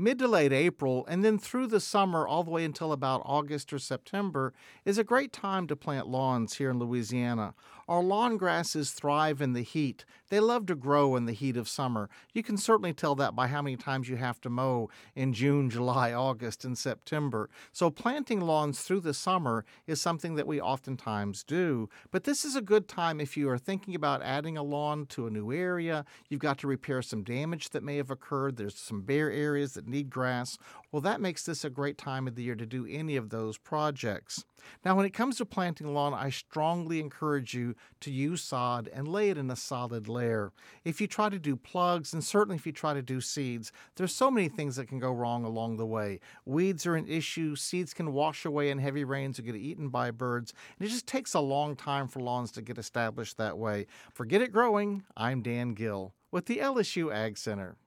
Mid to late April and then through the summer all the way until about August or September is a great time to plant lawns here in Louisiana. Our lawn grasses thrive in the heat. They love to grow in the heat of summer. You can certainly tell that by how many times you have to mow in June, July, August, and September. So planting lawns through the summer is something that we oftentimes do. But this is a good time if you are thinking about adding a lawn to a new area. You've got to repair some damage that may have occurred. There's some bare areas that need grass. Well, that makes this a great time of the year to do any of those projects. Now, when it comes to planting lawn, I strongly encourage you to use sod and lay it in a solid layer. If you try to do plugs, and certainly if you try to do seeds, there's so many things that can go wrong along the way. Weeds are an issue. Seeds can wash away in heavy rains or get eaten by birds. And it just takes a long time for lawns to get established that way. For Get It Growing, I'm Dan Gill with the LSU Ag Center.